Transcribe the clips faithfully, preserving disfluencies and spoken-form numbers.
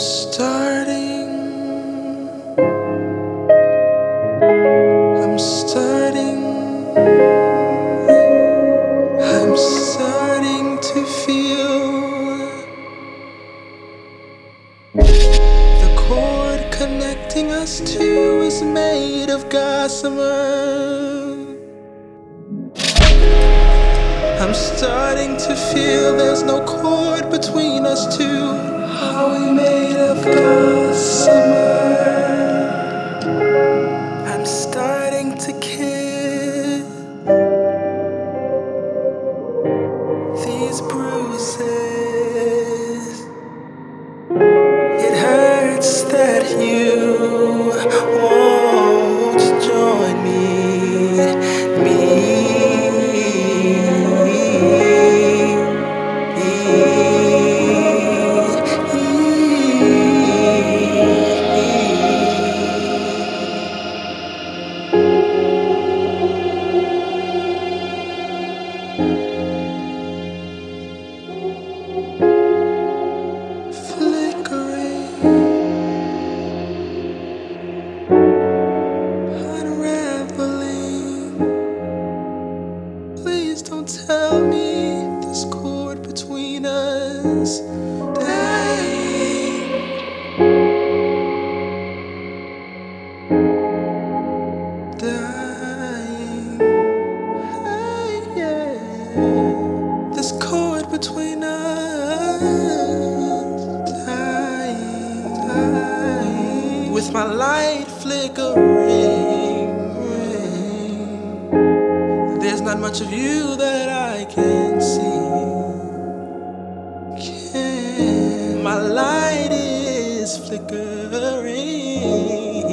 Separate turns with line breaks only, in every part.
starting, I'm starting, I'm starting to feel the cord connecting us two is made of gossamer. I'm starting to feel there's no cord between us two. Are we made of gossamer? I'm starting to kiss these bruises. It hurts that you won't join me. Me. Don't tell me this cord between us dying, dying, hey, yeah. This cord between us dying, dying. With my light flickering, there's not much of you that I can see. Can. My light is flickering.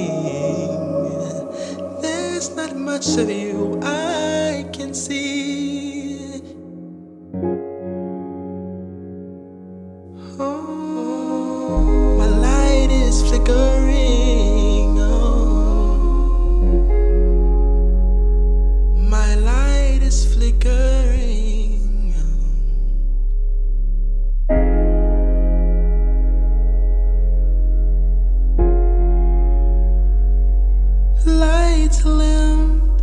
There's not much of you I can see. Oh, my light is flickering. Oh, my light is flickering. Lights limned.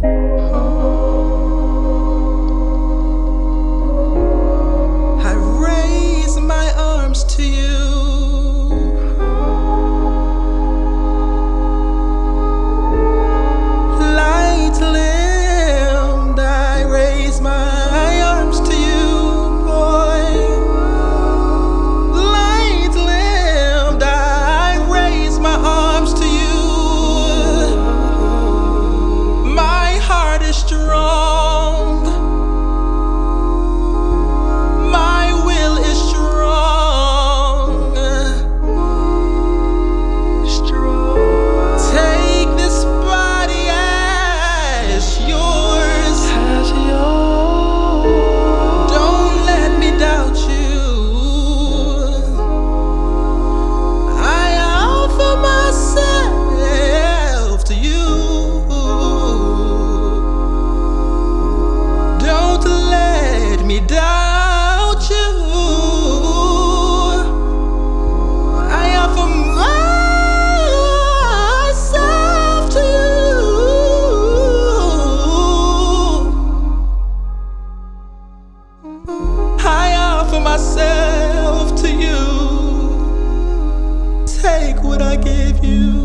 Oh, I raise my arms to you. Lights limned. I raise my arms to you, boy. Lights limned. I raise my arms to you. Strong, my will is strong, strong. Take this body as yours, as yours. Don't let me doubt you. I offer myself to you. Me doubt you. I offer myself to you. I offer myself to you. Take what I give you.